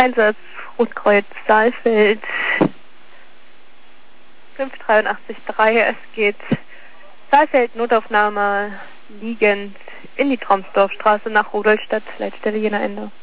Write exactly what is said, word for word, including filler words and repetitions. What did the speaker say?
Einsatz Rotkreuz Saalfeld fünf drei acht drei. Es geht Saalfeld, Notaufnahme liegend in die Tromsdorfstraße nach Rudolstadt, Leitstelle Jena Ende.